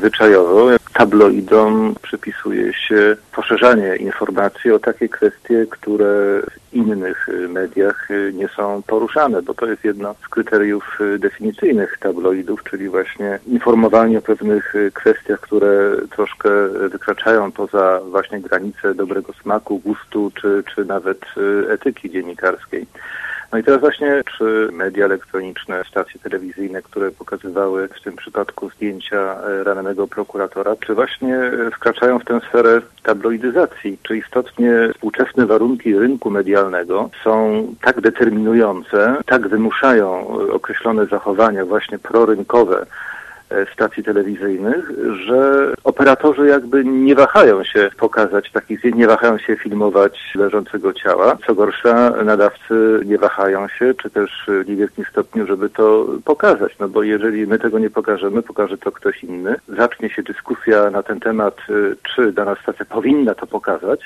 zwyczajowo tabloidom przypisuje się poszerzanie informacji o takie kwestie, które w innych mediach nie są poruszane, bo to jest jedno z kryteriów definicyjnych tabloidów, czyli właśnie informowanie o pewnych kwestiach, które troszkę wykraczają poza właśnie granice dobrego smaku, gustu czy nawet etyki dziennikarskiej. No i teraz właśnie, czy media elektroniczne, stacje telewizyjne, które pokazywały w tym przypadku zdjęcia rannego prokuratora, czy właśnie wkraczają w tę sferę tabloidyzacji? Czy istotnie współczesne warunki rynku medialnego są tak determinujące, tak wymuszają określone zachowania właśnie prorynkowe stacji telewizyjnych, że operatorzy jakby nie wahają się pokazać takich zdjęć, nie wahają się filmować leżącego ciała. Co gorsza, nadawcy nie wahają się, czy też w niewielkim stopniu, żeby to pokazać. No bo jeżeli my tego nie pokażemy, pokaże to ktoś inny. Zacznie się dyskusja na ten temat, czy dana stacja powinna to pokazać.